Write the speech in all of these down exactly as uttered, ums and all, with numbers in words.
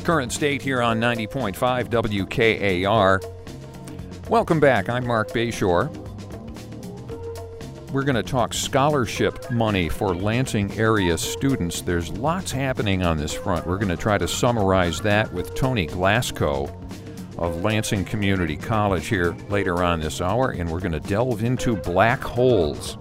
Current State here on ninety point five W K A R. Welcome back. I'm Mark Bayshore. We're going to talk scholarship money for Lansing area students. There's lots happening on this front. We're going to try to summarize that with Tony Glasgow of Lansing Community College here later on this hour, and we're going to delve into black holes.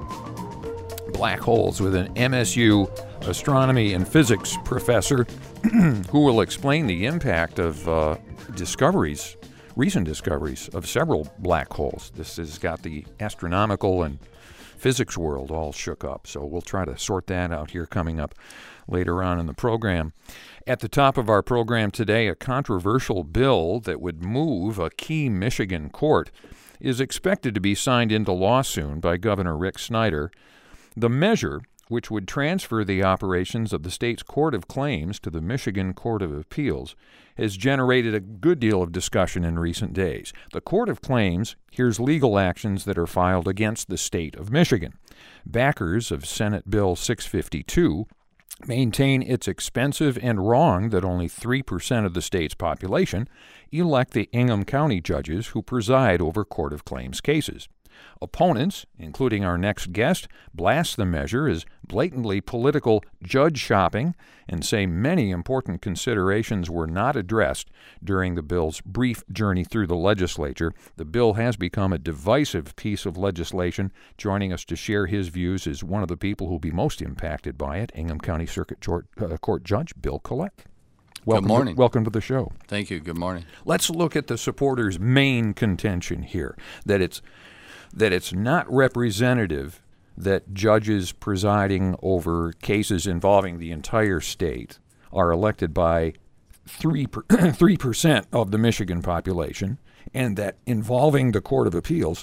Black holes with an M S U astronomy and physics professor who will explain the impact of uh, discoveries, recent discoveries of several black holes. This has got the astronomical and physics world all shook up, so we'll try to sort that out here coming up later on in the program. At the top of our program today, a controversial bill that would move a key Michigan court is expected to be signed into law soon by Governor Rick Snyder. The measure, which would transfer the operations of the state's Court of Claims to the Michigan Court of Appeals, has generated a good deal of discussion in recent days. The Court of Claims hears legal actions that are filed against the state of Michigan. Backers of Senate Bill six fifty-two maintain it's expensive and wrong that only three percent of the state's population elect the Ingham County judges who preside over Court of Claims cases. Opponents, including our next guest, blast the measure as blatantly political judge shopping and say many important considerations were not addressed during the bill's brief journey through the legislature. The bill has become a divisive piece of legislation. Joining us to share his views is one of the people who will be most impacted by it, Ingham County Circuit Court Judge Bill Collette. Welcome Good morning. To, welcome to the show. Thank you. Good morning. Let's look at the supporters' main contention here, that it's that it's not representative that judges presiding over cases involving the entire state are elected by three percent of the Michigan population, and that involving the Court of Appeals,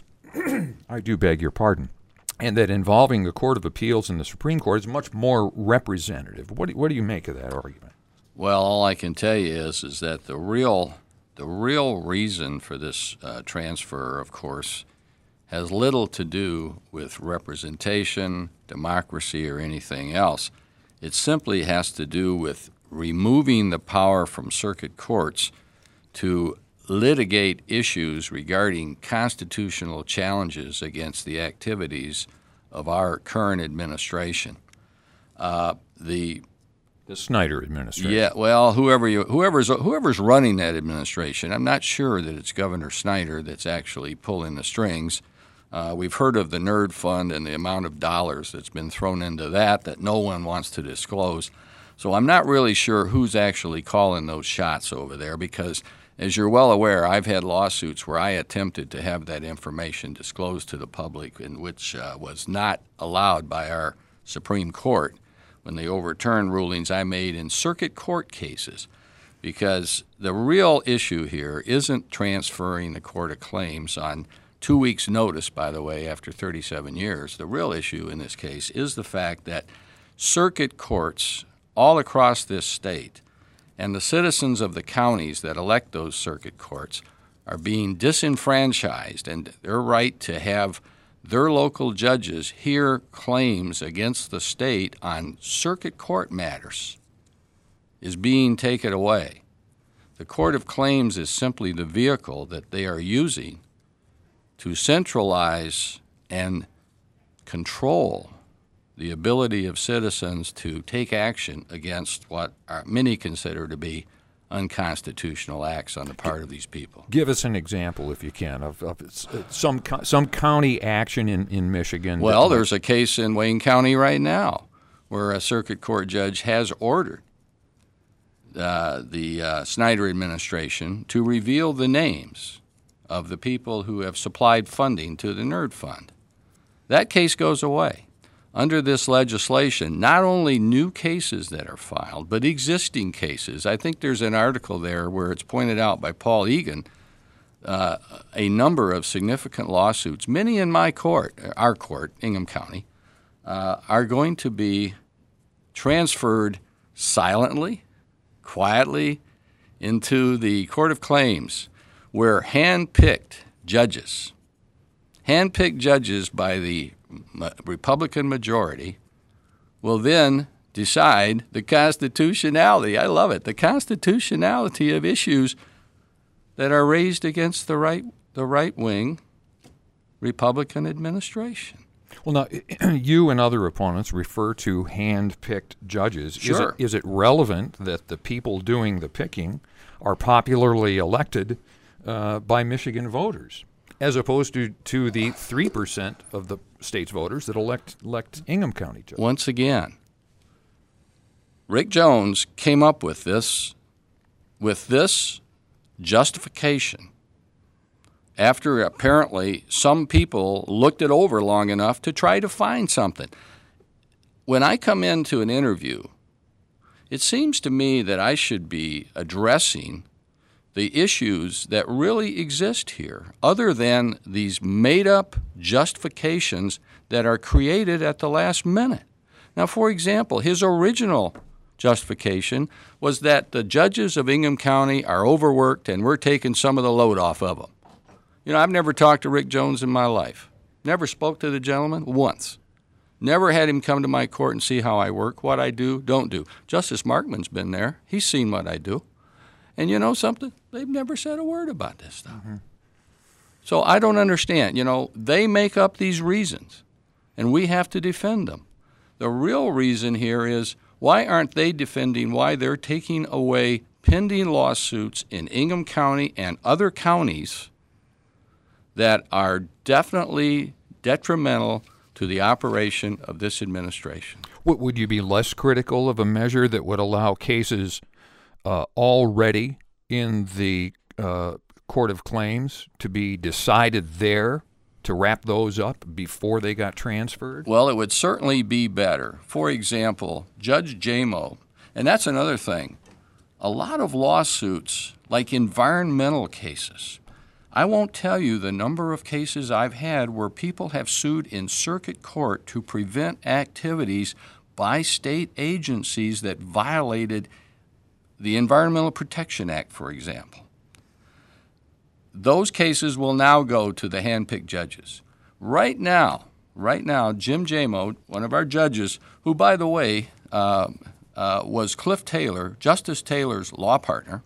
I do beg your pardon, and that involving the Court of Appeals and the Supreme Court is much more representative. What do, what do you make of that argument? Well, all I can tell you is is that the real the real reason for this uh, transfer, of course, has little to do with representation, democracy, or anything else. It simply has to do with removing the power from circuit courts to litigate issues regarding constitutional challenges against the activities of our current administration. Uh, the The Snyder administration. Yeah, well, whoever you, whoever's whoever's running that administration, I'm not sure that it's Governor Snyder that's actually pulling the strings. Uh, we've heard of the Nerd Fund and the amount of dollars that's been thrown into that that no one wants to disclose. So I'm not really sure who's actually calling those shots over there because, as you're well aware, I've had lawsuits where I attempted to have that information disclosed to the public, in which uh, was not allowed by our Supreme Court when they overturned rulings I made in circuit court cases. Because the real issue here isn't transferring the Court of Claims on two weeks' notice, by the way, after thirty-seven years. The real issue in this case is the fact that circuit courts all across this state and the citizens of the counties that elect those circuit courts are being disenfranchised, and their right to have their local judges hear claims against the state on circuit court matters is being taken away. The Court of Claims is simply the vehicle that they are using to centralize and control the ability of citizens to take action against what are many consider to be unconstitutional acts on the part of these people. Give us an example, if you can, of, of some some county action in, in Michigan. Well, there's a case in Wayne County right now where a circuit court judge has ordered uh, the uh, Snyder administration to reveal the names of the people who have supplied funding to the Nerd Fund. That case goes away. Under this legislation, not only new cases that are filed, but existing cases. I think there's an article there where it's pointed out by Paul Egan, uh, a number of significant lawsuits, many in my court, our court, Ingham County, uh, are going to be transferred silently, quietly, into the Court of Claims, where hand-picked judges, hand-picked judges by the Republican majority, will then decide the constitutionality. I love it. The constitutionality of issues that are raised against the right, the right-wing Republican administration. Well, now, you and other opponents refer to hand-picked judges. Sure. Is it, is it relevant that the people doing the picking are popularly elected uh, by Michigan voters, as opposed to, to the three percent of the state's voters that elect, elect Ingham County judges? Once again, Rick Jones came up with this, with this justification after apparently some people looked it over long enough to try to find something. When I come into an interview, it seems to me that I should be addressing the issues that really exist here, other than these made-up justifications that are created at the last minute. Now, for example, his original justification was that the judges of Ingham County are overworked and we're taking some of the load off of them. You know, I've never talked to Rick Jones in my life. Never spoke to the gentleman once. Never had him come to my court and see how I work, what I do, don't do. Justice Markman's been there. He's seen what I do. And you know something? They've never said a word about this stuff. Mm-hmm. So I don't understand. You know, they make up these reasons, and we have to defend them. The real reason here is, why aren't they defending why they're taking away pending lawsuits in Ingham County and other counties that are definitely detrimental to the operation of this administration? What, would you be less critical of a measure that would allow cases uh, already in the uh, Court of Claims to be decided there, to wrap those up before they got transferred? Well, it would certainly be better. For example, Judge Jamo, and that's another thing, a lot of lawsuits, like environmental cases, I won't tell you the number of cases I've had where people have sued in circuit court to prevent activities by state agencies that violated the Environmental Protection Act, for example. Those cases will now go to the hand-picked judges. Right now, right now, Jim Jamo, one of our judges, who, by the way, uh, uh, was Cliff Taylor, Justice Taylor's law partner,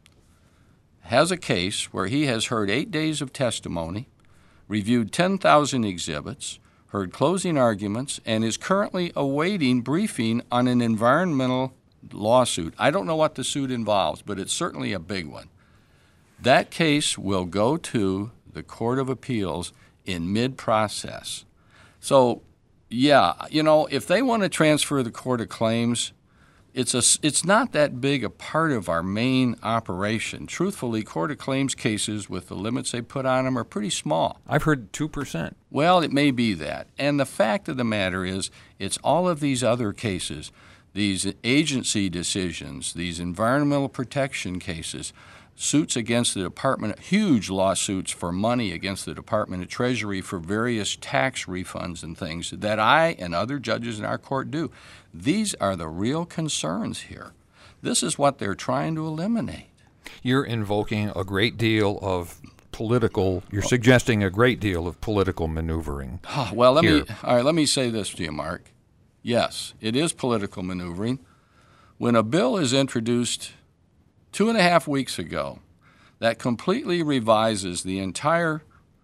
has a case where he has heard eight days of testimony, reviewed ten thousand exhibits, heard closing arguments, and is currently awaiting briefing on an environmental lawsuit. I don't know what the suit involves, but it's certainly a big one. That case will go to the Court of Appeals in mid-process. So, yeah, you know, if they want to transfer the Court of Claims, it's a, it's not that big a part of our main operation. Truthfully, Court of Claims cases with the limits they put on them are pretty small. I've heard two percent. Well, it may be that. And the fact of the matter is, it's all of these other cases, these agency decisions, these environmental protection cases, suits against the Department, huge lawsuits for money against the Department of Treasury for various tax refunds and things that I and other judges in our court do. These are the real concerns here. This is what they're trying to eliminate. You're invoking a great deal of political, you're suggesting a great deal of political maneuvering. Oh, well, let here. me, all right, let me say this to you, Mark. Yes, it is political maneuvering. When a bill is introduced two and a half weeks ago that completely revises the entire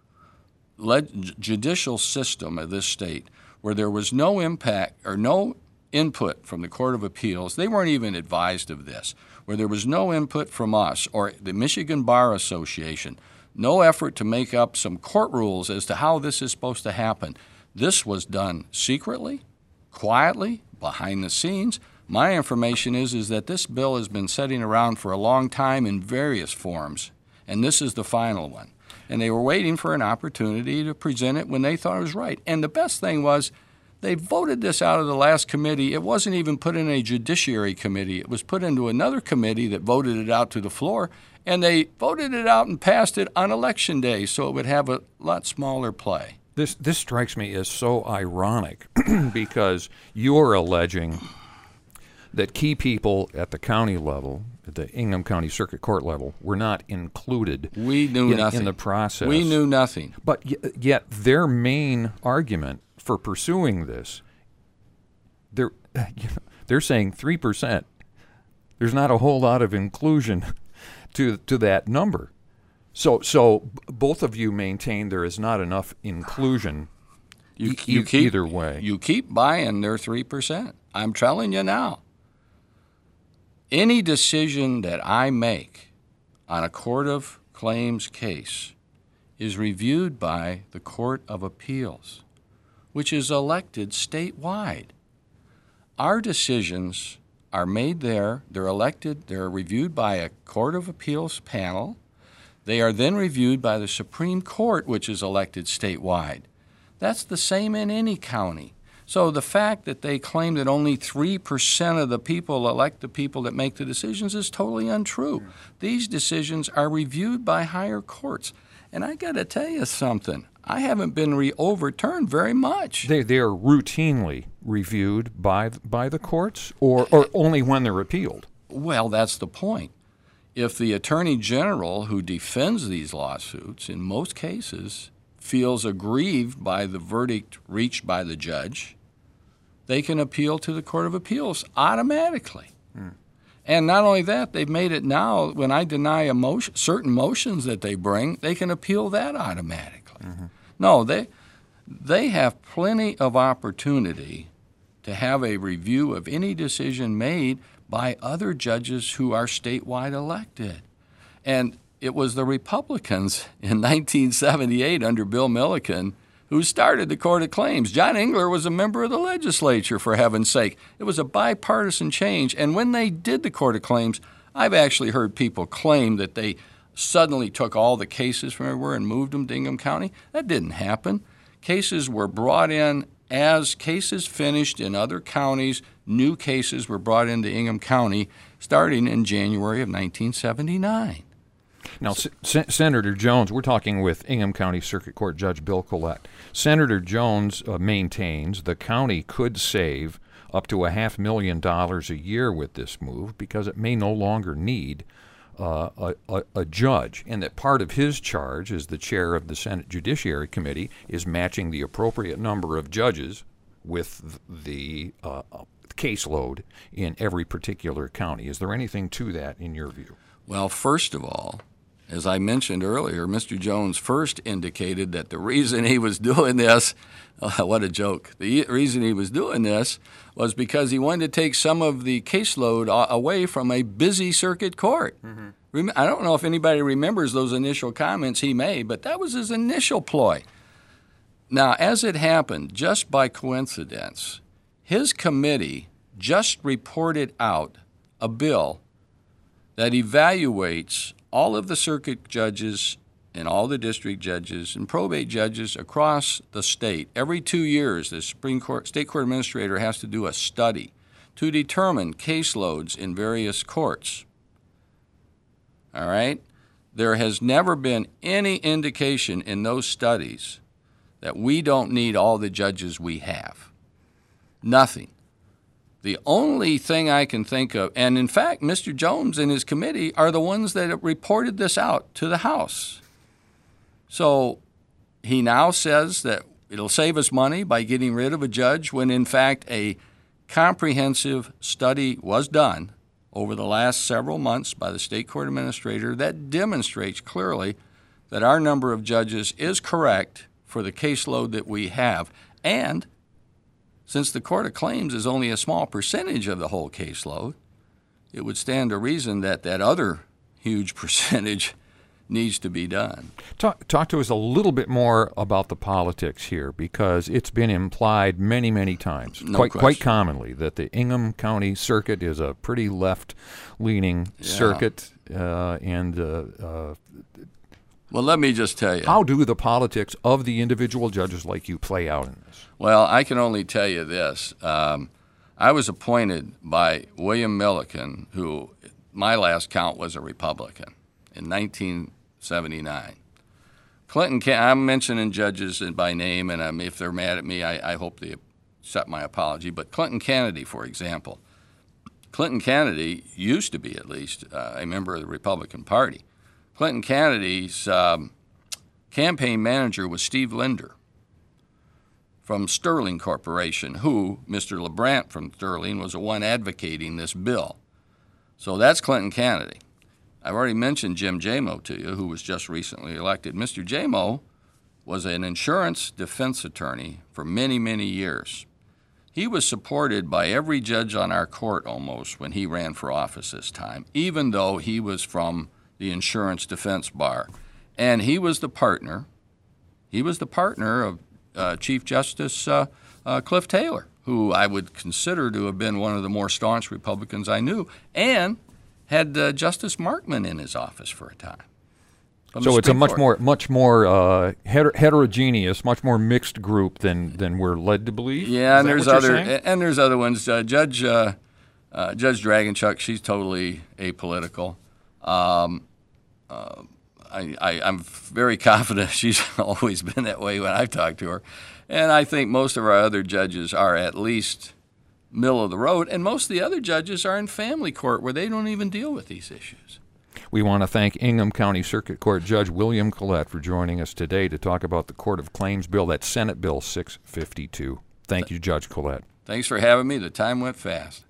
leg- judicial system of this state, where there was no impact or no input from the Court of Appeals, they weren't even advised of this, where there was no input from us or the Michigan Bar Association, no effort to make up some court rules as to how this is supposed to happen. This was done secretly, quietly, behind the scenes. My information is, is that this bill has been sitting around for a long time in various forms, and this is the final one. And they were waiting for an opportunity to present it when they thought it was right. And the best thing was they voted this out of the last committee. It wasn't even put in a judiciary committee. It was put into another committee that voted it out to the floor, and they voted it out and passed it on Election Day, so it would have a lot smaller play. This, this strikes me as so ironic because you're alleging that key people at the county level, at the Ingham County Circuit Court level, were not included we knew in, nothing. in the process. We knew nothing. But y- yet their main argument for pursuing this, they're, you know, They're saying three percent. There's not a whole lot of inclusion to to that number. So so both of you maintain there is not enough inclusion you, e- you keep, either way. You keep buying their three percent. I'm telling you now. Any decision that I make on a court of claims case is reviewed by the Court of Appeals, which is elected statewide. Our decisions are made there. They're elected. They're reviewed by a Court of Appeals panel. They are then reviewed by the Supreme Court, which is elected statewide. That's the same in any county. So the fact that they claim that only three percent of the people elect the people that make the decisions is totally untrue. These decisions are reviewed by higher courts. And I got to tell you something. I haven't been re- overturned very much. They they are routinely reviewed by by the courts, or, or only when they're appealed? Well, that's the point. If the Attorney General who defends these lawsuits, in most cases, feels aggrieved by the verdict reached by the judge, they can appeal to the Court of Appeals automatically. Hmm. And not only that, they've made it now, when I deny a motion, certain motions that they bring, they can appeal that automatically. Mm-hmm. No, they they have plenty of opportunity to have a review of any decision made by other judges who are statewide elected. And it was the Republicans in nineteen seventy-eight under Bill Milliken who started the Court of Claims. John Engler was a member of the legislature, for heaven's sake. It was a bipartisan change. And when they did the Court of Claims, I've actually heard people claim that they suddenly took all the cases from everywhere and moved them to Ingham County. That didn't happen. Cases were brought in as cases finished in other counties. New cases were brought into Ingham County starting in January of nineteen seventy-nine. Now, S- Senator Jones, we're talking with Ingham County Circuit Court Judge Bill Collette. Senator Jones uh, maintains the county could save up to a half million dollars a year with this move because it may no longer need uh, a, a, a judge, and that part of his charge as the chair of the Senate Judiciary Committee is matching the appropriate number of judges with the uh, caseload in every particular county. Is there anything to that in your view? Well, first of all, as I mentioned earlier, Mister Jones first indicated that the reason he was doing this, uh, what a joke, the reason he was doing this was because he wanted to take some of the caseload away from a busy circuit court. Mm-hmm. I don't know if anybody remembers those initial comments he made, but that was his initial ploy. Now, as it happened, just by coincidence, his committee just reported out a bill that evaluates all of the circuit judges and all the district judges and probate judges across the state. Every two years, the Supreme Court, State Court Administrator has to do a study to determine caseloads in various courts. All right? There has never been any indication in those studies that we don't need all the judges we have. Nothing. The only thing I can think of, and in fact, Mister Jones and his committee are the ones that reported this out to the House. So he now says that it'll save us money by getting rid of a judge when, in fact, a comprehensive study was done over the last several months by the State Court Administrator that demonstrates clearly that our number of judges is correct for the caseload that we have. And since the Court of Claims is only a small percentage of the whole caseload, it would stand to reason that that other huge percentage needs to be done. Talk, talk to us a little bit more about the politics here, because it's been implied many, many times, no quite question. quite commonly, that the Ingham County Circuit is a pretty left-leaning Yeah. circuit, uh, and uh, uh, Well, let me just tell you. how do the politics of the individual judges like you play out in this? Well, I can only tell you this. Um, I was appointed by William Milliken, who my last count was a Republican, in nineteen seventy-nine. Clinton, I'm mentioning judges by name, and um, if they're mad at me, I, I hope they accept my apology. But Clinton Kennedy, for example. Clinton Kennedy used to be, at least, uh, a member of the Republican Party. Clinton Kennedy's um, campaign manager was Steve Linder from Sterling Corporation, who, Mister LeBrant from Sterling, was the one advocating this bill. So that's Clinton Kennedy. I've already mentioned Jim Jamo to you, who was just recently elected. Mister Jamo was an insurance defense attorney for many, many years. He was supported by every judge on our court almost when he ran for office this time, even though he was from the insurance defense bar. And he was the partner, he was the partner of uh, Chief Justice uh, uh, Cliff Taylor, who I would consider to have been one of the more staunch Republicans I knew, and had uh, Justice Markman in his office for a time. So it's a much more, much more uh, heter- heterogeneous, much more mixed group than, than we're led to believe. Yeah, and there's other saying? and there's other ones. Uh, Judge uh, uh, Judge Dragonchuk, she's totally apolitical. Um, uh, I, I, I'm very confident she's always been that way when I've talked to her, and I think most of our other judges are at least middle of the road, and most of the other judges are in family court where they don't even deal with these issues. We want to thank Ingham County Circuit Court Judge William Collette for joining us today to talk about the Court of Claims Bill, that's Senate Bill six fifty-two. Thank you, Judge Collette. Thanks for having me. The time went fast.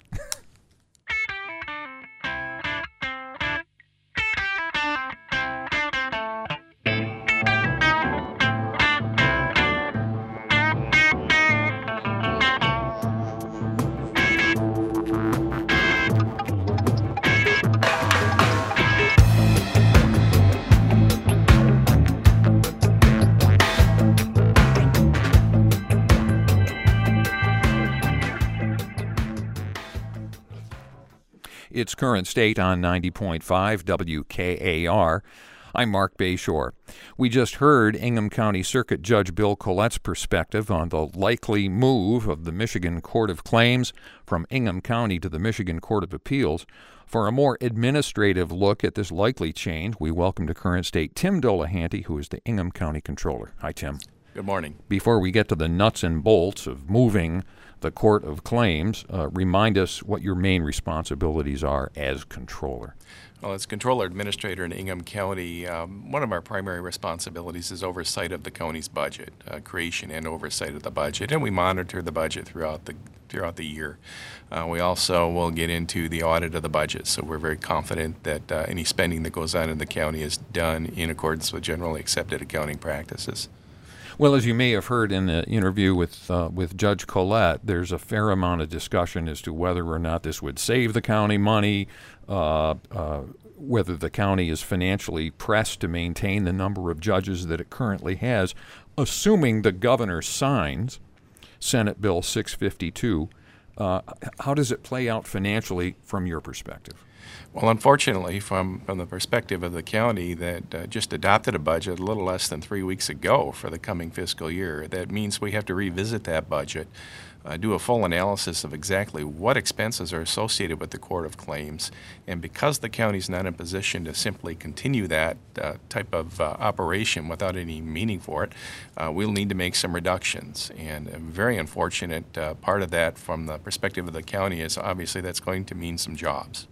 It's Current State on ninety point five W K A R. I'm Mark Bayshore. We just heard Ingham County Circuit Judge Bill Collette's perspective on the likely move of the Michigan Court of Claims from Ingham County to the Michigan Court of Appeals. For a more administrative look at this likely change, we welcome to Current State Tim Dolahanty, who is the Ingham County Controller. Hi, Tim. Good morning. Before we get to the nuts and bolts of moving the Court of Claims, uh, remind us what your main responsibilities are as Controller. Well, as Controller Administrator in Ingham County, um, one of our primary responsibilities is oversight of the county's budget, uh, creation and oversight of the budget, and we monitor the budget throughout the throughout the year. Uh, we also will get into the audit of the budget, so we're very confident that uh, any spending that goes on in the county is done in accordance with generally accepted accounting practices. Well, as you may have heard in the interview with uh, with Judge Collette, there's a fair amount of discussion as to whether or not this would save the county money, uh, uh, whether the county is financially pressed to maintain the number of judges that it currently has, assuming the governor signs Senate Bill six fifty-two. Uh, how does it play out financially from your perspective? Well, unfortunately, from, from the perspective of the county that uh, just adopted a budget a little less than three weeks ago for the coming fiscal year, that means we have to revisit that budget, uh, do a full analysis of exactly what expenses are associated with the Court of Claims, and because the county's not in a position to simply continue that uh, type of uh, operation without any meaning for it, uh, we'll need to make some reductions. And a very unfortunate uh, part of that from the perspective of the county is obviously that's going to mean some jobs.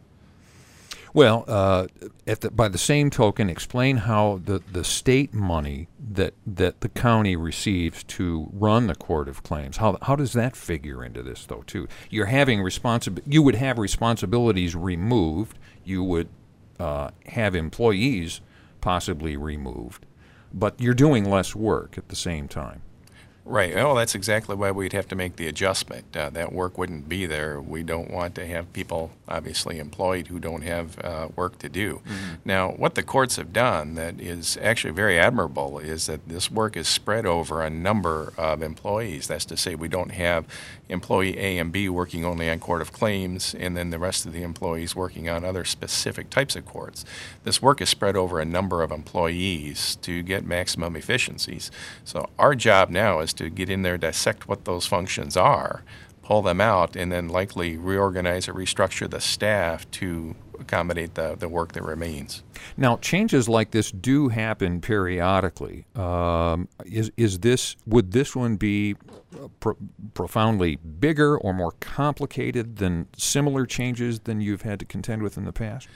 Well, uh, at the, by the same token, explain how the, the state money that that the county receives to run the Court of Claims, how how does that figure into this, though, too? You're having responsi- you would have responsibilities removed. You would uh, have employees possibly removed, but you're doing less work at the same time. Right. Well, that's exactly why we'd have to make the adjustment. Uh, that work wouldn't be there. We don't want to have people obviously employed who don't have uh, work to do. Mm-hmm. Now, what the courts have done that is actually very admirable is that this work is spread over a number of employees. That's to say we don't have employee A and B working only on Court of Claims and then the rest of the employees working on other specific types of courts. This work is spread over a number of employees to get maximum efficiencies. So our job now is to get in there, dissect what those functions are, pull them out, and then likely reorganize or restructure the staff to accommodate the, the work that remains. Now, changes like this do happen periodically. Um, is is this would this one be pro- profoundly bigger or more complicated than similar changes than you've had to contend with in the past?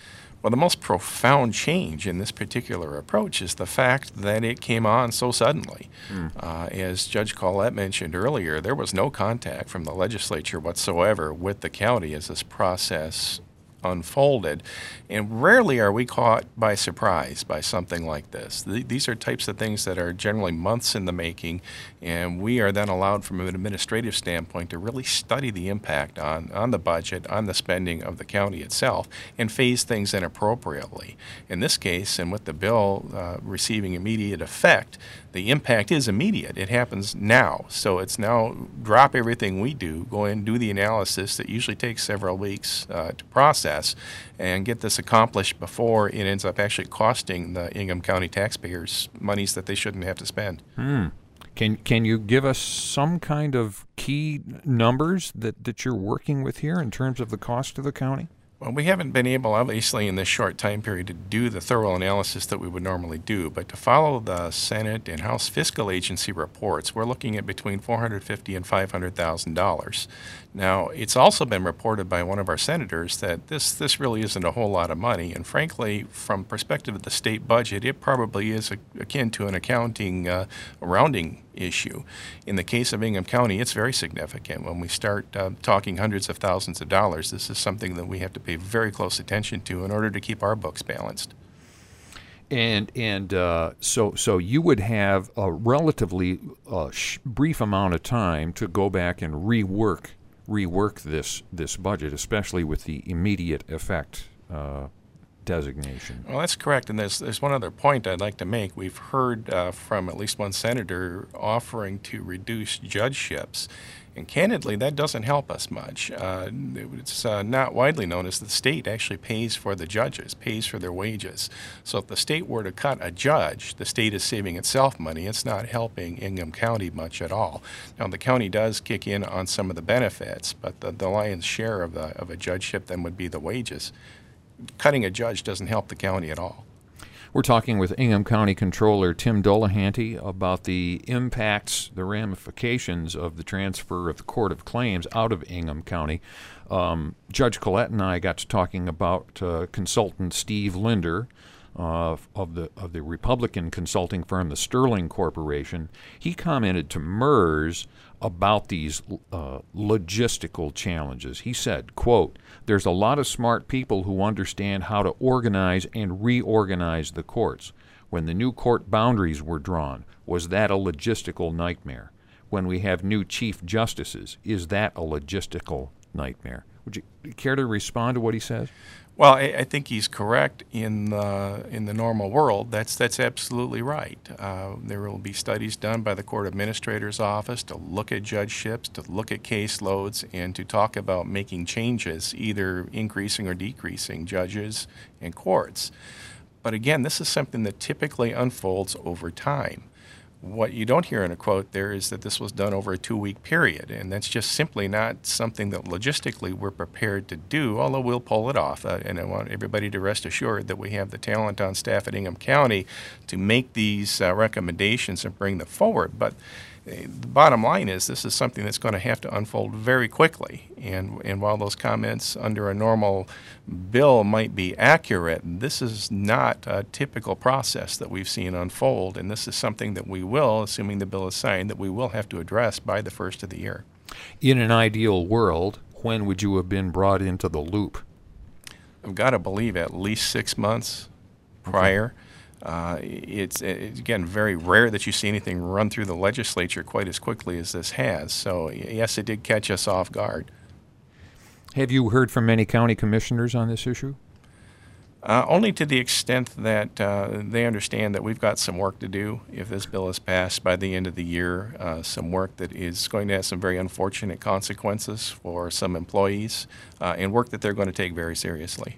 Well, the most profound change in this particular approach is the fact that it came on so suddenly. Mm. Uh, as Judge Collette mentioned earlier, there was no contact from the legislature whatsoever with the county as this process unfolded, and rarely are we caught by surprise by something like this. Th- these are types of things that are generally months in the making, and we are then allowed from an administrative standpoint to really study the impact on, on the budget, on the spending of the county itself, and phase things in appropriately. In this case, and with the bill uh, receiving immediate effect, the impact is immediate. It happens now. So it's now drop everything we do, go in, do the analysis that usually takes several weeks uh, to process, and get this accomplished before it ends up actually costing the Ingham County taxpayers monies that they shouldn't have to spend. Hmm. Can can you give us some kind of key numbers that, that you're working with here in terms of the cost to the county? Well, we haven't been able, obviously, in this short time period to do the thorough analysis that we would normally do, but to follow the Senate and House Fiscal Agency reports, we're looking at between four hundred fifty thousand dollars and five hundred thousand dollars. Now, it's also been reported by one of our senators that this, this really isn't a whole lot of money, and frankly, from perspective of the state budget, it probably is a, akin to an accounting uh, rounding issue. In the case of Ingham County, it's very significant. When we start uh, talking hundreds of thousands of dollars, this is something that we have to pay very close attention to in order to keep our books balanced. And and uh, so so you would have a relatively uh, sh- brief amount of time to go back and rework rework this this budget, especially with the immediate effect uh, designation. Well, that's correct. And there's there's one other point I'd like to make. We've heard uh, from at least one senator offering to reduce judgeships. And candidly, that doesn't help us much. Uh, it's uh, not widely known as the state actually pays for the judges, pays for their wages. So if the state were to cut a judge, the state is saving itself money. It's not helping Ingham County much at all. Now, the county does kick in on some of the benefits, but the, the lion's share of, the, of a judgeship then would be the wages. Cutting a judge doesn't help the county at all. We're talking with Ingham County Controller Tim Dolahanty about the impacts, the ramifications of the transfer of the Court of Claims out of Ingham County. Um, Judge Collette and I got to talking about uh, consultant Steve Linder uh, of the of the Republican consulting firm, the Sterling Corporation. He commented to MERS about these uh, logistical challenges. He said, quote, "There's a lot of smart people who understand how to organize and reorganize the courts. When the new court boundaries were drawn, was that a logistical nightmare? When we have new chief justices, is that a logistical nightmare?" Would you care to respond to what he says? Well, I, I think he's correct in the in the normal world. That's that's absolutely right. Uh, there will be studies done by the court administrator's office to look at judgeships, to look at caseloads, and to talk about making changes, either increasing or decreasing judges and courts. But again, this is something that typically unfolds over time. What you don't hear in a quote there is that this was done over a two-week period, and that's just simply not something that logistically we're prepared to do, although we'll pull it off. Uh, and I want everybody to rest assured that we have the talent on staff at Ingham County to make these uh, recommendations and bring them forward. But the bottom line is this is something that's going to have to unfold very quickly. And, and while those comments under a normal bill might be accurate, this is not a typical process that we've seen unfold. And this is something that we will, assuming the bill is signed, that we will have to address by the first of the year. In an ideal world, when would you have been brought into the loop? I've got to believe at least six months prior. Okay. Uh, it's, it's, again, very rare that you see anything run through the legislature quite as quickly as this has. So, yes, it did catch us off guard. Have you heard from many county commissioners on this issue? Uh, only to the extent that uh, they understand that we've got some work to do if this bill is passed by the end of the year, uh, some work that is going to have some very unfortunate consequences for some employees, uh, and work that they're going to take very seriously.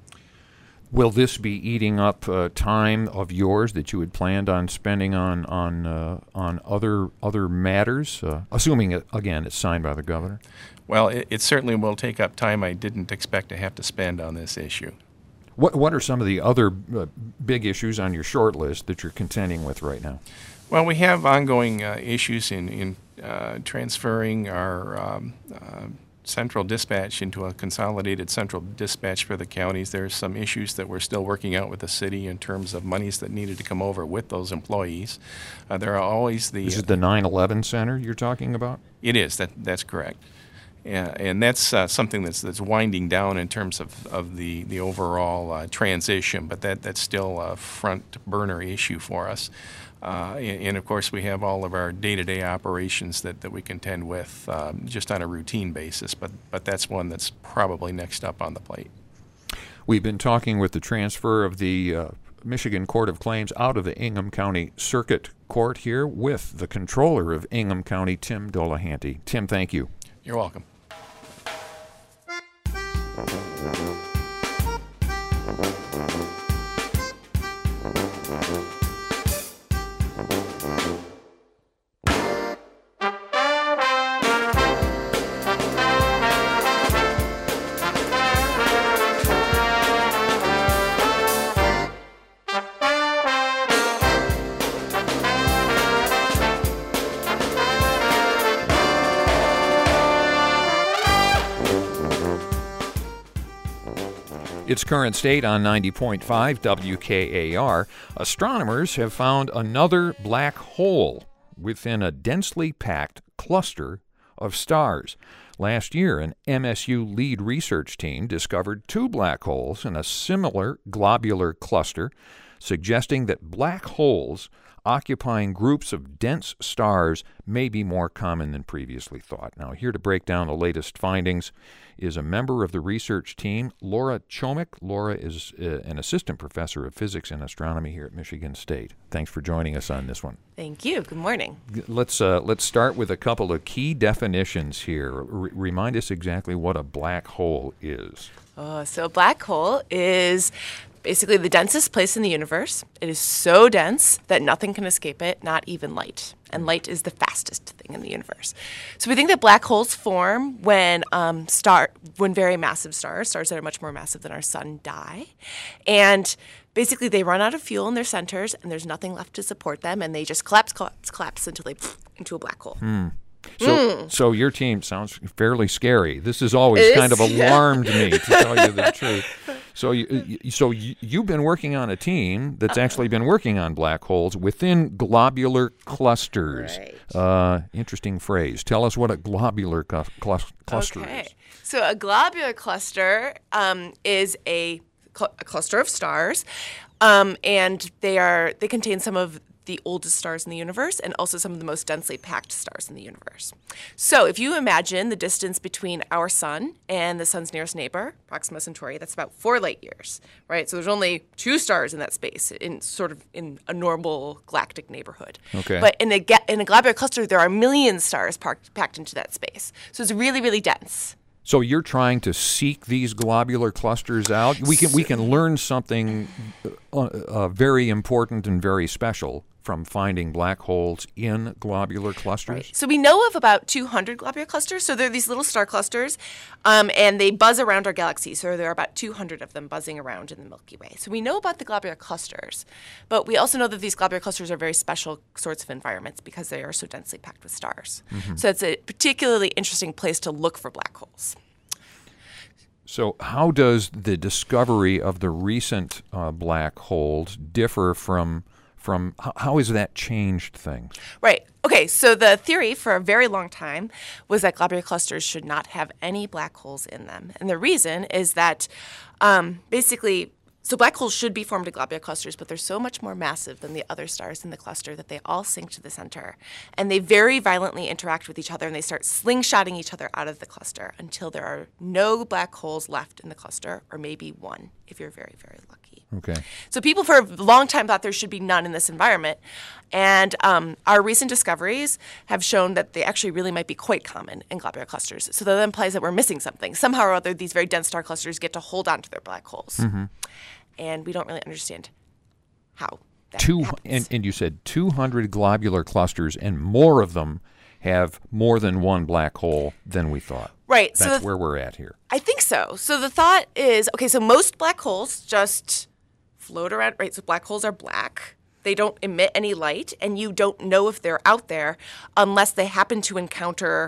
Will this be eating up uh, time of yours that you had planned on spending on on uh, on other other matters, uh, assuming it, again it's signed by the governor? Well, it, it certainly will take up time I didn't expect to have to spend on this issue. What what are some of the other uh, big issues on your short list that you're contending with right now? Well, we have ongoing uh, issues in in uh, transferring our um, uh, central dispatch into a consolidated central dispatch for the counties. There's some issues that we're still working out with the city in terms of monies that needed to come over with those employees. Uh, there are always the... Is it the nine eleven Center you're talking about? It is. That That's correct. Yeah, and that's uh, something that's that's winding down in terms of, of the, the overall uh, transition, but that, that's still a front burner issue for us. Uh, and, and, of course, we have all of our day-to-day operations that, that we contend with um, just on a routine basis, but, but that's one that's probably next up on the plate. We've been talking with the transfer of the uh, Michigan Court of Claims out of the Ingham County Circuit Court here with the controller of Ingham County, Tim Dolahanty. Tim, thank you. You're welcome. Its current state on ninety point five W K A R, astronomers have found another black hole within a densely packed cluster of stars. Last year, an M S U lead research team discovered two black holes in a similar globular cluster, suggesting that black holes occupying groups of dense stars may be more common than previously thought. Now, here to break down the latest findings is a member of the research team, Laura Chomick. Laura is uh, an assistant professor of physics and astronomy here at Michigan State. Thanks for joining us on this one. Thank you. Good morning. Let's uh, let's start with a couple of key definitions here. R- remind us exactly what a black hole is. Oh, so a black hole is basically the densest place in the universe. It is so dense that nothing can escape it, not even light. And light is the fastest thing in the universe. So we think that black holes form when um, star when very massive stars, stars that are much more massive than our sun, die. And basically they run out of fuel in their centers and there's nothing left to support them and they just collapse, collapse, collapse until they pff, into a black hole. Hmm. So, mm. so your team sounds fairly scary. This has always it kind is, of alarmed yeah. me, to tell you the truth. So, you, so you, you've been working on a team that's uh-huh. actually been working on black holes within globular clusters. Right. Uh, interesting phrase. Tell us what a globular cu- cl- cluster okay. is. So a globular cluster um, is a, cl- a cluster of stars, um, and they are they contain some of the oldest stars in the universe and also some of the most densely packed stars in the universe. So if you imagine the distance between our sun and the sun's nearest neighbor, Proxima Centauri, that's about four light years, right? So there's only two stars in that space in sort of in a normal galactic neighborhood. Okay. But in a, ga- in a globular cluster, there are millions of stars parked, packed into that space. So it's really, really dense. So you're trying to seek these globular clusters out. We can we can learn something uh, uh, very important and very special from finding black holes in globular clusters. Right. So we know of about two hundred globular clusters. So they're these little star clusters, um, and they buzz around our galaxy. So there are about two hundred of them buzzing around in the Milky Way. So we know about the globular clusters, but we also know that these globular clusters are very special sorts of environments because they are so densely packed with stars. Mm-hmm. So it's a particularly interesting place to look for black holes. So how does the discovery of the recent uh, black holes differ from, from how, how has that changed things? Right. Okay, so the theory for a very long time was that globular clusters should not have any black holes in them. And the reason is that um, basically, so black holes should be formed in globular clusters, but they're so much more massive than the other stars in the cluster that they all sink to the center. And they very violently interact with each other, and they start slingshotting each other out of the cluster until there are no black holes left in the cluster, or maybe one, if you're very, very lucky. Okay. So people for a long time thought there should be none in this environment. And um, our recent discoveries have shown that they actually really might be quite common in globular clusters. So that implies that we're missing something. Somehow or other, these very dense star clusters get to hold on to their black holes. Mm-hmm. And we don't really understand how that Two, happens. And, and you said two hundred globular clusters, and more of them have more than one black hole than we thought. Right. That's so th- where we're at here. I think so. So the thought is, okay, so most black holes just float around, right? So black holes are black. They don't emit any light, and you don't know if they're out there unless they happen to encounter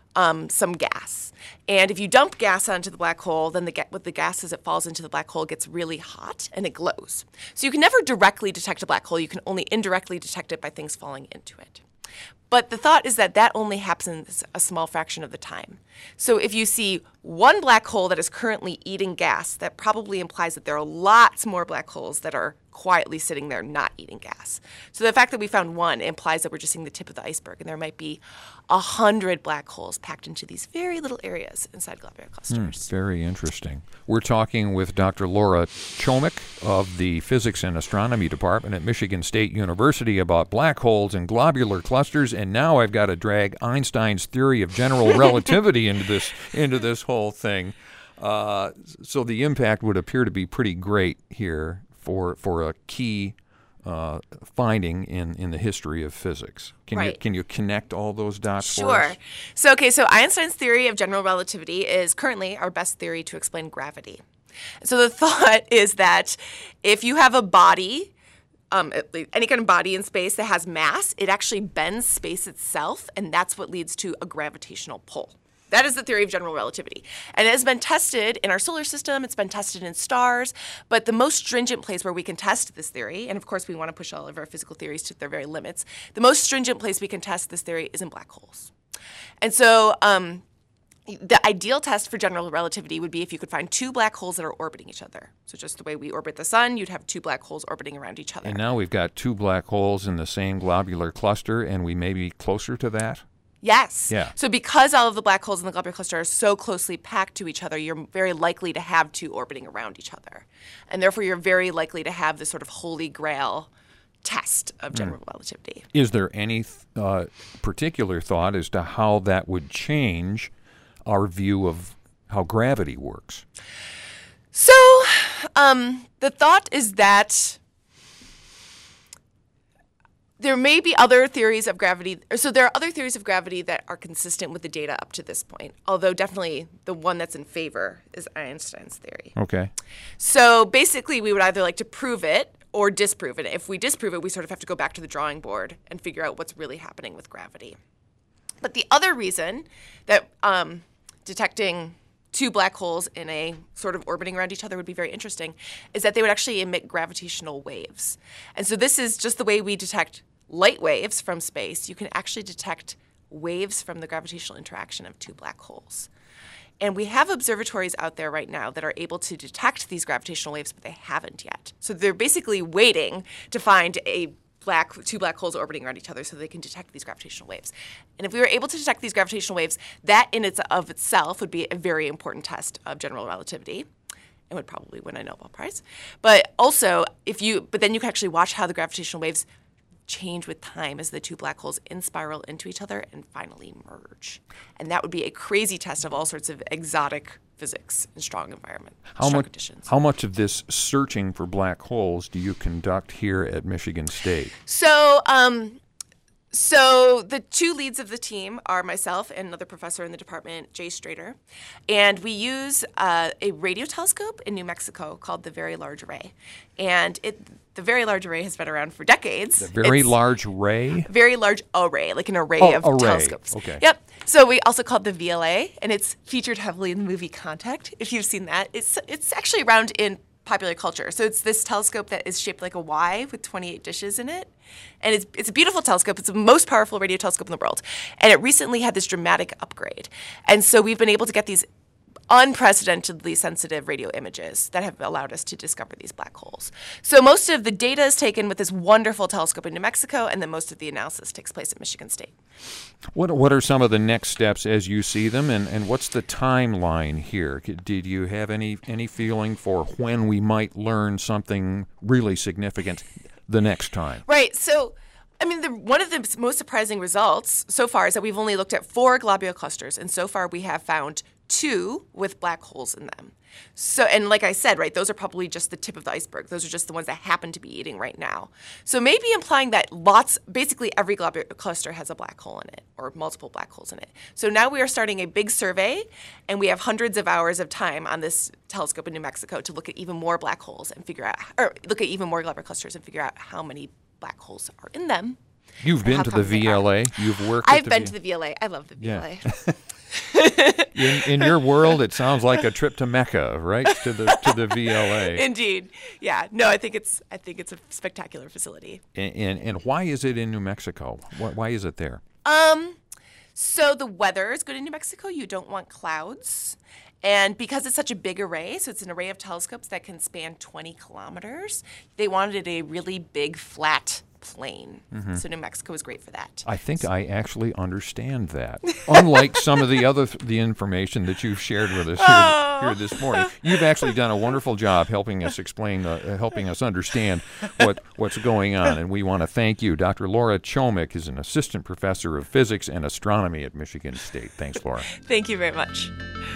um, some gas. And if you dump gas onto the black hole, then the ga- with the gas as it falls into the black hole gets really hot and it glows. So you can never directly detect a black hole. You can only indirectly detect it by things falling into it. But the thought is that that only happens a small fraction of the time. So if you see one black hole that is currently eating gas, that probably implies that there are lots more black holes that are quietly sitting there not eating gas. So the fact that we found one implies that we're just seeing the tip of the iceberg, and there might be a hundred black holes packed into these very little areas inside globular clusters. Hmm, very interesting. We're talking with Doctor Laura Chomick of the Physics and Astronomy Department at Michigan State University about black holes and globular clusters, and now I've got to drag Einstein's theory of general relativity into this into this whole thing. Uh, so the impact would appear to be pretty great here for for a key uh, finding in, in the history of physics. Can right. you can you connect all those dots sure. for us? So okay, so Einstein's theory of general relativity is currently our best theory to explain gravity. So the thought is that if you have a body, um, any kind of body in space that has mass, it actually bends space itself, and that's what leads to a gravitational pull. That is the theory of general relativity. And it has been tested in our solar system. It's been tested in stars. But the most stringent place where we can test this theory, and of course we want to push all of our physical theories to their very limits, the most stringent place we can test this theory is in black holes. And so um, the ideal test for general relativity would be if you could find two black holes that are orbiting each other. So just the way we orbit the sun, you'd have two black holes orbiting around each other. And now we've got two black holes in the same globular cluster, and we may be closer to that? Yes. Yeah. So because all of the black holes in the globular cluster are so closely packed to each other, you're very likely to have two orbiting around each other. And therefore, you're very likely to have this sort of holy grail test of general mm. relativity. Is there any uh, particular thought as to how that would change our view of how gravity works? So um, the thought is that there may be other theories of gravity. So there are other theories of gravity that are consistent with the data up to this point, although definitely the one that's in favor is Einstein's theory. Okay. So basically, we would either like to prove it or disprove it. If we disprove it, we sort of have to go back to the drawing board and figure out what's really happening with gravity. But the other reason that um, detecting two black holes in a sort of orbiting around each other would be very interesting is that they would actually emit gravitational waves. And so this is just the way we detect light waves from space. You can actually detect waves from the gravitational interaction of two black holes. And we have observatories out there right now that are able to detect these gravitational waves, but they haven't yet. So they're basically waiting to find a black, two black holes orbiting around each other so they can detect these gravitational waves. And if we were able to detect these gravitational waves, that in its of itself would be a very important test of general relativity and would probably win a Nobel Prize. But also, if you, but then you can actually watch how the gravitational waves change with time as the two black holes in-spiral into each other and finally merge. And that would be a crazy test of all sorts of exotic physics in strong environment, how strong much, conditions. How much of this searching for black holes do you conduct here at Michigan State? So, um, so the two leads of the team are myself and another professor in the department, Jay Strader. And we use uh, a radio telescope in New Mexico called the Very Large Array. And it the Very Large Array has been around for decades. The Very It's Large Array? Very Large Array, like an array Oh, of array. telescopes. Okay. Yep. So we also called the V L A, and it's featured heavily in the movie Contact, if you've seen that. It's it's actually around in popular culture. So it's this telescope that is shaped like a Y with twenty-eight dishes in it. And it's it's a beautiful telescope. It's the most powerful radio telescope in the world. And it recently had this dramatic upgrade. And so we've been able to get these unprecedentedly sensitive radio images that have allowed us to discover these black holes. So most of the data is taken with this wonderful telescope in New Mexico, and then most of the analysis takes place at Michigan State. What what are some of the next steps as you see them, and, and what's the timeline here? Did you have any, any feeling for when we might learn something really significant the next time? Right. So, I mean, the, one of the most surprising results so far is that we've only looked at four globular clusters, and so far we have found two with black holes in them. So, and like I said, right, those are probably just the tip of the iceberg. Those are just the ones that happen to be eating right now. So maybe implying that lots, basically every globular cluster has a black hole in it, or multiple black holes in it. So now we are starting a big survey, and we have hundreds of hours of time on this telescope in New Mexico to look at even more black holes and figure out, or look at even more globular clusters and figure out how many black holes are in them. You've been to the V L A? You've worked I've at the been v- to the V L A. I love the V L A. Yeah. in, in your world, it sounds like a trip to Mecca, right? To the to the V L A. Indeed, yeah. No, I think it's I think it's a spectacular facility. And and, and why is it in New Mexico? Why, why is it there? Um, so the weather is good in New Mexico. You don't want clouds. And because it's such a big array, so it's an array of telescopes that can span twenty kilometers, they wanted a really big, flat plain. Mm-hmm. So New Mexico is great for that. I think I actually understand that. Unlike some of the other the information that you've shared with us here, oh. here this morning, you've actually done a wonderful job helping us explain, uh, helping us understand what what's going on. And we want to thank you. Doctor Laura Chomick is an assistant professor of physics and astronomy at Michigan State. Thanks, Laura. Thank you very much.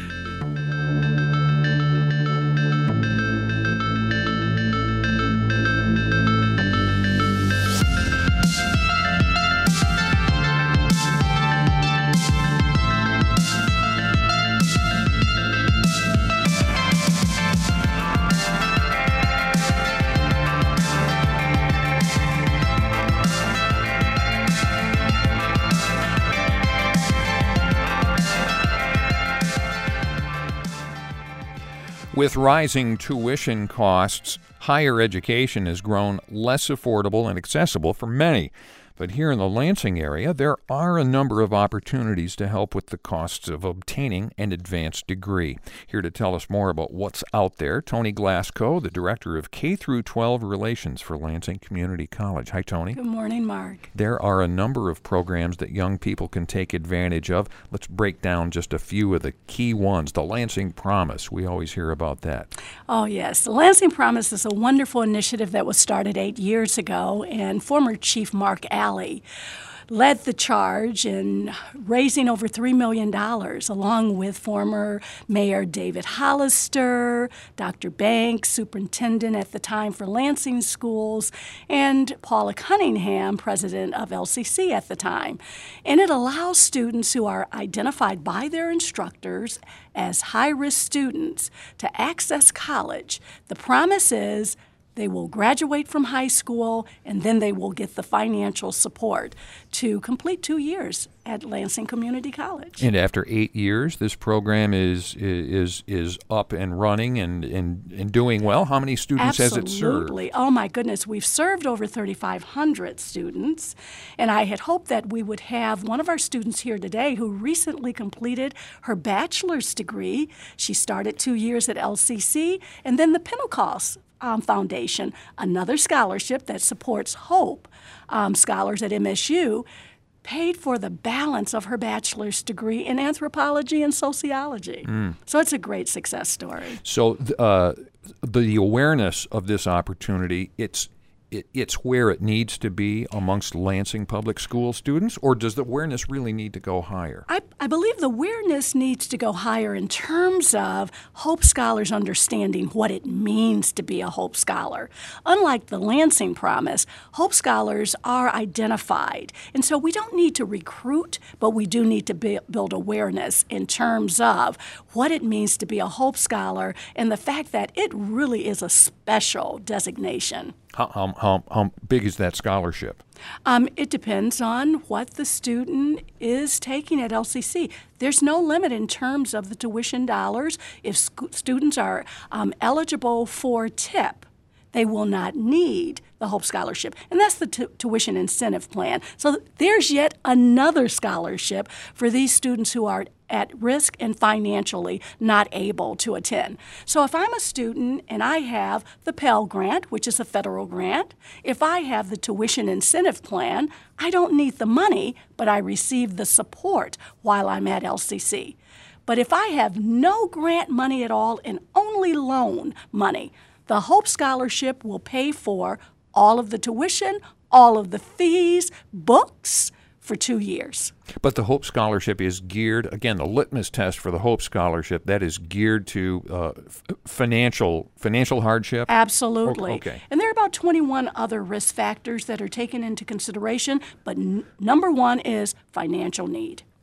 With rising tuition costs, higher education has grown less affordable and accessible for many. But here in the Lansing area, there are a number of opportunities to help with the costs of obtaining an advanced degree. Here to tell us more about what's out there, Tony Glasgow, the Director of K through twelve Relations for Lansing Community College. Hi, Tony. Good morning, Mark. There are a number of programs that young people can take advantage of. Let's break down just a few of the key ones. The Lansing Promise, we always hear about that. Oh, yes. The Lansing Promise is a wonderful initiative that was started eight years ago, and former Chief Mark Alley led the charge in raising over three million dollars, along with former Mayor David Hollister, Doctor Banks, superintendent at the time for Lansing Schools, and Paula Cunningham, president of L C C at the time. And it allows students who are identified by their instructors as high-risk students to access college. The promise is they will graduate from high school, and then they will get the financial support to complete two years at Lansing Community College. And after eight years, this program is is is up and running and, and, and doing well. How many students Absolutely. has it served? Absolutely. Oh, my goodness. We've served over thirty-five hundred students, and I had hoped that we would have one of our students here today who recently completed her bachelor's degree. She started two years at L C C, and then the Pentecost Um, Foundation, another scholarship that supports Hope um, scholars at M S U, paid for the balance of her bachelor's degree in anthropology and sociology. Mm. So it's a great success story. So uh, the awareness of this opportunity, it's It, it's where it needs to be amongst Lansing Public School students, or does the awareness really need to go higher? I, I believe the awareness needs to go higher in terms of Hope Scholars understanding what it means to be a Hope Scholar. Unlike the Lansing Promise, Hope Scholars are identified. And so we don't need to recruit, but we do need to be, build awareness in terms of what it means to be a Hope Scholar and the fact that it really is a special designation. How, how, how, how big is that scholarship? Um, it depends on what the student is taking at L C C. There's no limit in terms of the tuition dollars. If sc- students are um, eligible for T I P, they will not need the Hope Scholarship. And that's the t- tuition incentive plan. So there's yet another scholarship for these students who are at risk and financially not able to attend. So if I'm a student and I have the Pell Grant, which is a federal grant, if I have the tuition incentive plan, I don't need the money, but I receive the support while I'm at L C C. But if I have no grant money at all and only loan money, the Hope Scholarship will pay for all of the tuition, all of the fees, books, for two years. But the Hope Scholarship is geared, again, the litmus test for the Hope Scholarship, that is geared to uh, f- financial financial hardship? Absolutely. Okay. And there are about twenty-one other risk factors that are taken into consideration, but n- number one is financial need.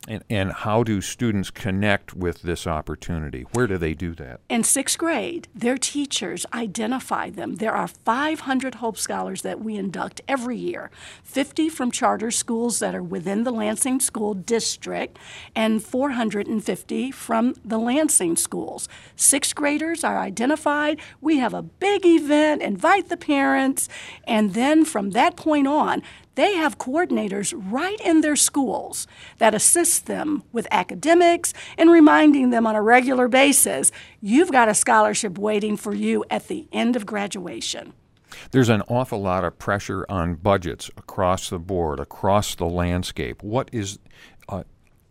And, and how do students connect with this opportunity? Where do they do that? In sixth grade, their teachers identify them. There are five hundred Hope Scholars that we induct every year, fifty from charter schools that are within the Lansing School District, and four hundred fifty from the Lansing schools. Sixth graders are identified. We have a big event, invite the parents, and then from that point on, they have coordinators right in their schools that assist them with academics and reminding them on a regular basis, you've got a scholarship waiting for you at the end of graduation. There's an awful lot of pressure on budgets across the board, across the landscape. What is uh,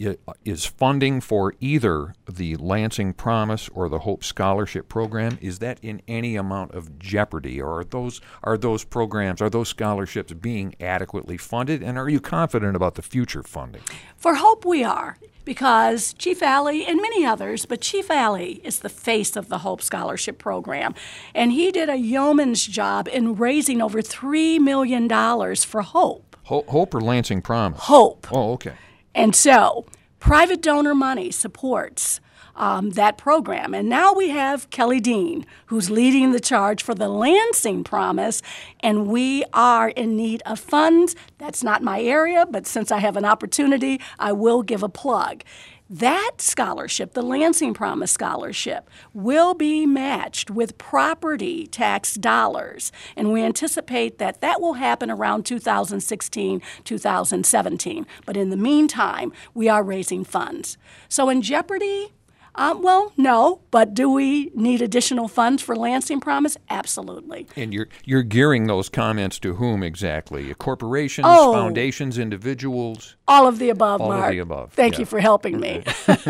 is funding for either the Lansing Promise or the Hope Scholarship Program, is that in any amount of jeopardy, or are those are those programs, are those scholarships being adequately funded, and are you confident about the future funding? For Hope, we are, because Chief Alley and many others, but Chief Alley is the face of the Hope Scholarship Program, and he did a yeoman's job in raising over three million dollars for Hope. Ho- Hope or Lansing Promise? Hope. Oh, okay. And so, private donor money supports um, that program. And now we have Kelly Dean, who's leading the charge for the Lansing Promise, and we are in need of funds. That's not my area, but since I have an opportunity, I will give a plug. That scholarship, the Lansing Promise Scholarship, will be matched with property tax dollars, and we anticipate that that will happen around two thousand sixteen, two thousand seventeen. But in the meantime, we are raising funds. So in jeopardy? Um, well, no, but do we need additional funds for Lansing Promise? Absolutely. And you're you're gearing those comments to whom exactly? Corporations, Oh. foundations, individuals? All of the above, All Mark. of the above. Thank yeah. you for helping me.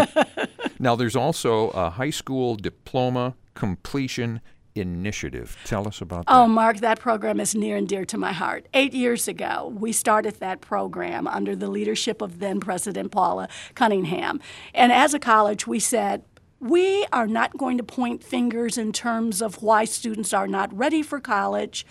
Now, there's also a high school diploma completion initiative. Tell us about that. Oh, Mark, that program is near and dear to my heart. Eight years ago, we started that program under the leadership of then President Paula Cunningham. And as a college, we said, we are not going to point fingers in terms of why students are not ready for college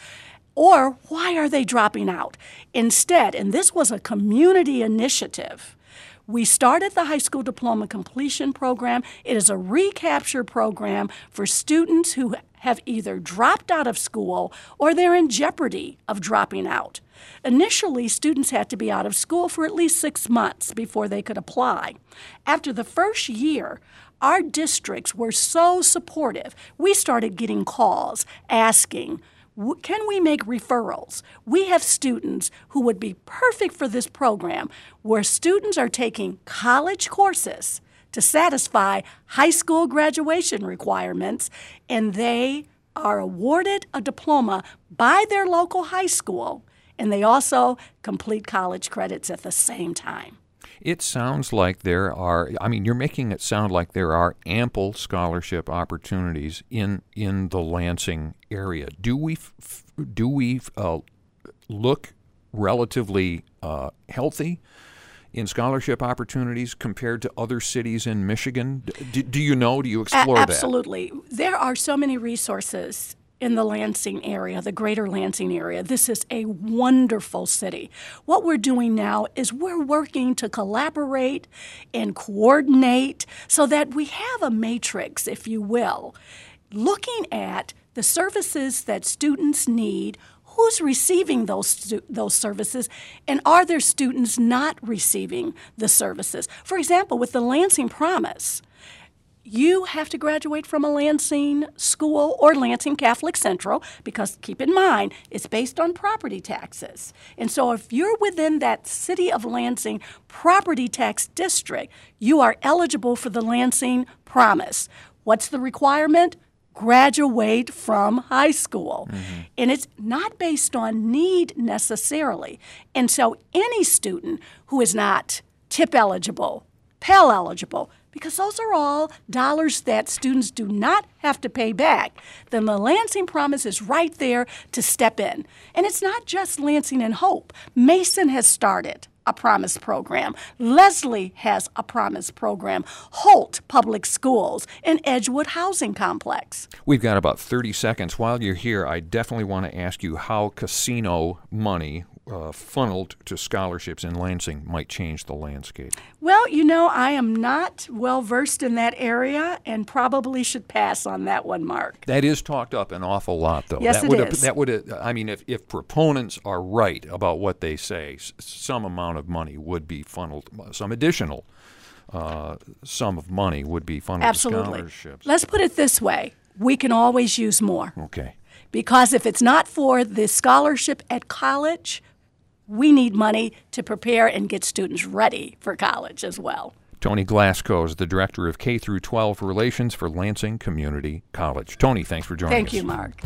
or why are they dropping out. Instead, and this was a community initiative, we started the high school diploma completion program. It is a recapture program for students who have either dropped out of school or they're in jeopardy of dropping out. Initially, students had to be out of school for at least six months before they could apply. After the first year, our districts were so supportive, we started getting calls asking, can we make referrals? We have students who would be perfect for this program, where students are taking college courses to satisfy high school graduation requirements, and they are awarded a diploma by their local high school, and they also complete college credits at the same time. It sounds like there are, I mean, you're making it sound like there are ample scholarship opportunities in in the Lansing area. Do we f- do we uh, look relatively uh, healthy in scholarship opportunities compared to other cities in Michigan? D- do you know? Do you explore A- that? absolutely. There are so many resources in the Lansing area, the greater Lansing area. This is a wonderful city. What we're doing now is we're working to collaborate and coordinate so that we have a matrix, if you will, looking at the services that students need, who's receiving those stu- those services, and are there students not receiving the services? For example, with the Lansing Promise, you have to graduate from a Lansing school or Lansing Catholic Central, because keep in mind, it's based on property taxes. And so if you're within that City of Lansing property tax district, you are eligible for the Lansing Promise. What's the requirement? Graduate from high school. Mm-hmm. And it's not based on need necessarily. And so any student who is not TIP eligible, Pell eligible, because those are all dollars that students do not have to pay back, then the Lansing Promise is right there to step in. And it's not just Lansing and Hope. Mason has started a Promise program. Leslie has a Promise program. Holt Public Schools and Edgewood Housing Complex. We've got about thirty seconds. While you're here, I definitely want to ask you how casino money uh, funneled to scholarships in Lansing might change the landscape? Well, you know, I am not well versed in that area and probably should pass on that one, Mark. That is talked up an awful lot, though. Yes, that it would is. That would. I mean, if, if proponents are right about what they say, s- some amount of money would be funneled, some additional uh, sum of money would be funneled Absolutely. to scholarships. Let's put it this way. We can always use more. Okay. Because if it's not for the scholarship at college, we need money to prepare and get students ready for college as well. Tony Glasgow is the Director of K through twelve Relations for Lansing Community College. Tony, thanks for joining Thank us. you, Mark.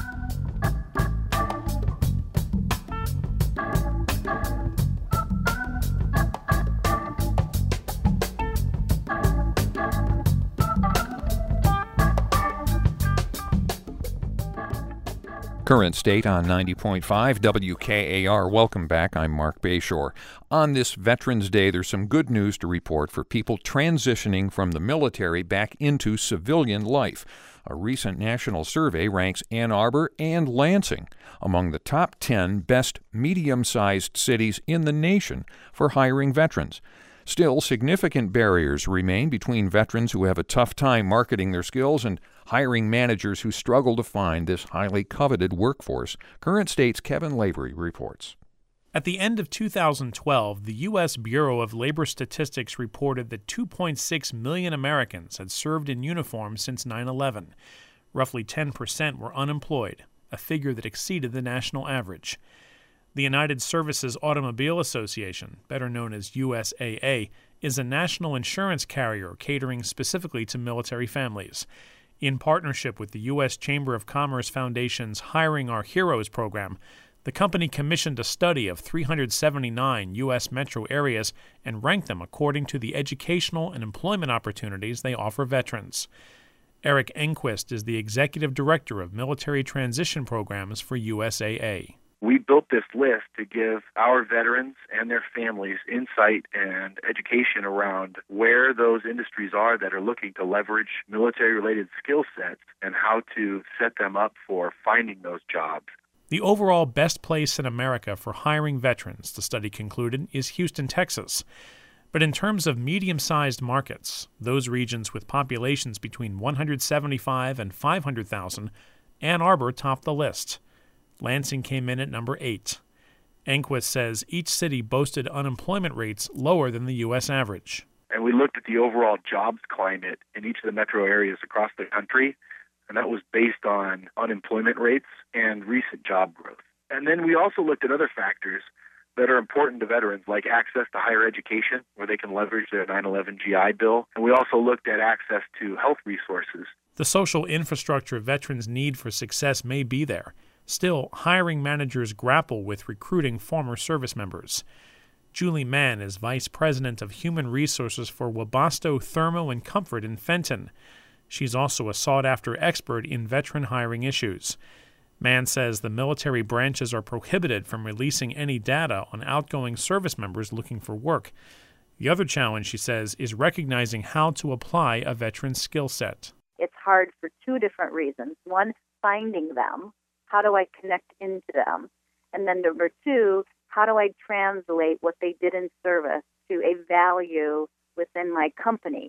Current State on ninety point five W K A R. Welcome back. I'm Mark Bayshore. On this Veterans Day, there's some good news to report for people transitioning from the military back into civilian life. A recent national survey ranks Ann Arbor and Lansing among the top ten best medium-sized cities in the nation for hiring veterans. Still, significant barriers remain between veterans who have a tough time marketing their skills and hiring managers who struggle to find this highly coveted workforce. Current State's Kevin Lavery reports. At the end of two thousand twelve, the U S Bureau of Labor Statistics reported that two point six million Americans had served in uniform since nine eleven. Roughly ten percent were unemployed, a figure that exceeded the national average. The United Services Automobile Association, better known as U S A A, is a national insurance carrier catering specifically to military families. In partnership with the U S Chamber of Commerce Foundation's Hiring Our Heroes program, the company commissioned a study of three hundred seventy-nine U S metro areas and ranked them according to the educational and employment opportunities they offer veterans. Eric Enquist is the executive director of military transition programs for U S A A. We built this list to give our veterans and their families insight and education around where those industries are that are looking to leverage military-related skill sets and how to set them up for finding those jobs. The overall best place in America for hiring veterans, the study concluded, is Houston, Texas. But in terms of medium-sized markets, those regions with populations between one hundred seventy-five and five hundred thousand, Ann Arbor topped the list. Lansing came in at number eight. Enquist says each city boasted unemployment rates lower than the U S average. And we looked at the overall jobs climate in each of the metro areas across the country, and that was based on unemployment rates and recent job growth. And then we also looked at other factors that are important to veterans, like access to higher education, where they can leverage their nine eleven G I Bill. And we also looked at access to health resources. The social infrastructure veterans need for success may be there. Still, hiring managers grapple with recruiting former service members. Julie Mann is Vice President of Human Resources for Webasto Thermo and Comfort in Fenton. She's also a sought-after expert in veteran hiring issues. Mann says the military branches are prohibited from releasing any data on outgoing service members looking for work. The other challenge, she says, is recognizing how to apply a veteran's skill set. It's hard for two different reasons. One, finding them. How do I connect into them? And then number two, how do I translate what they did in service to a value within my company?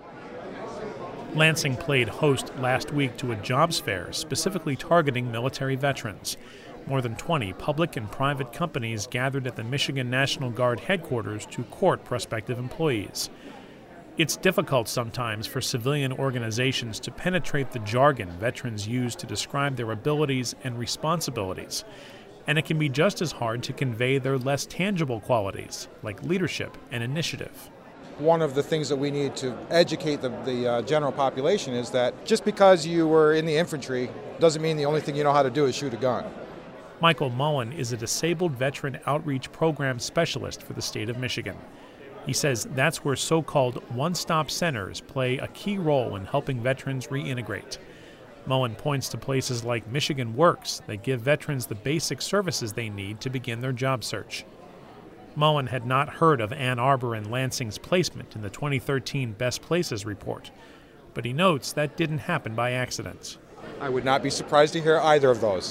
Lansing played host last week to a jobs fair specifically targeting military veterans. More than twenty public and private companies gathered at the Michigan National Guard headquarters to court prospective employees. It's difficult sometimes for civilian organizations to penetrate the jargon veterans use to describe their abilities and responsibilities, and it can be just as hard to convey their less tangible qualities, like leadership and initiative. One of the things that we need to educate the, the uh, general population is that just because you were in the infantry doesn't mean the only thing you know how to do is shoot a gun. Michael Mullen is a disabled veteran outreach program specialist for the state of Michigan. He says that's where so-called one-stop centers play a key role in helping veterans reintegrate. Mullen points to places like Michigan Works that give veterans the basic services they need to begin their job search. Mullen had not heard of Ann Arbor and Lansing's placement in the twenty thirteen Best Places report, but he notes that didn't happen by accident. I would not be surprised to hear either of those.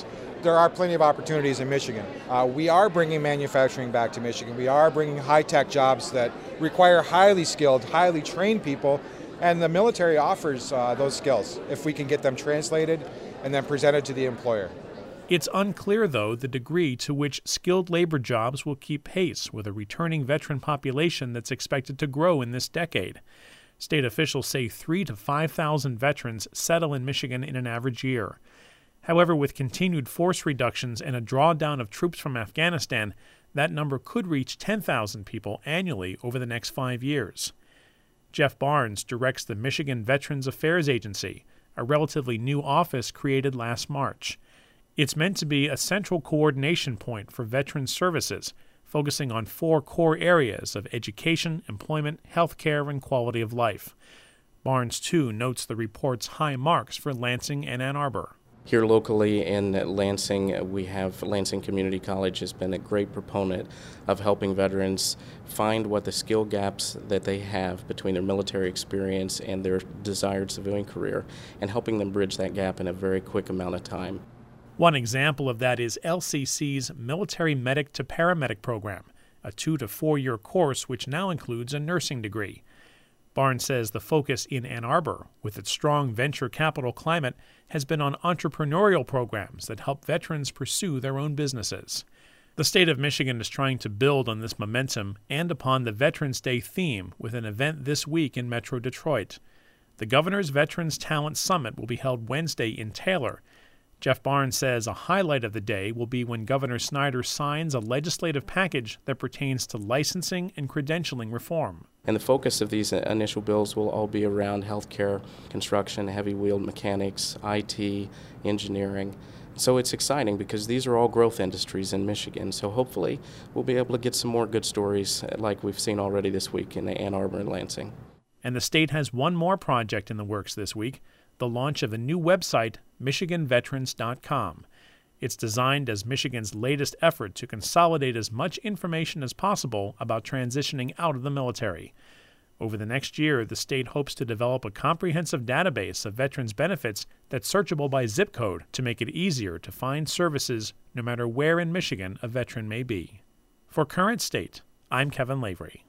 there are plenty of opportunities in Michigan. Uh, we are bringing manufacturing back to Michigan. We are bringing high-tech jobs that require highly skilled, highly trained people, and the military offers uh, those skills if we can get them translated and then presented to the employer. It's unclear, though, the degree to which skilled labor jobs will keep pace with a returning veteran population that's expected to grow in this decade. State officials say three to five thousand veterans settle in Michigan in an average year. However, with continued force reductions and a drawdown of troops from Afghanistan, that number could reach ten thousand people annually over the next five years. Jeff Barnes directs the Michigan Veterans Affairs Agency, a relatively new office created last March. It's meant to be a central coordination point for veterans services, focusing on four core areas of education, employment, health care, and quality of life. Barnes, too, notes the report's high marks for Lansing and Ann Arbor. Here locally in Lansing, we have Lansing Community College has been a great proponent of helping veterans find what the skill gaps that they have between their military experience and their desired civilian career, and helping them bridge that gap in a very quick amount of time. One example of that is L C C's Military Medic to Paramedic program, a two to four year course which now includes a nursing degree. Barnes says the focus in Ann Arbor, with its strong venture capital climate, has been on entrepreneurial programs that help veterans pursue their own businesses. The state of Michigan is trying to build on this momentum and upon the Veterans Day theme with an event this week in Metro Detroit. The Governor's Veterans Talent Summit will be held Wednesday in Taylor. Jeff Barnes says a highlight of the day will be when Governor Snyder signs a legislative package that pertains to licensing and credentialing reform. And the focus of these initial bills will all be around healthcare, construction, heavy-wheeled mechanics, I T, engineering. So it's exciting because these are all growth industries in Michigan. So hopefully we'll be able to get some more good stories like we've seen already this week in Ann Arbor and Lansing. And the state has one more project in the works this week, the launch of a new website, Michigan Veterans dot com. It's designed as Michigan's latest effort to consolidate as much information as possible about transitioning out of the military. Over the next year, the state hopes to develop a comprehensive database of veterans' benefits that's searchable by zip code to make it easier to find services no matter where in Michigan a veteran may be. For Current State, I'm Kevin Lavery.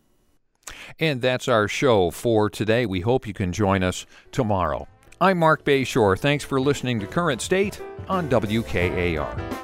And that's our show for today. We hope you can join us tomorrow. I'm Mark Bayshore. Thanks for listening to Current State on W K A R.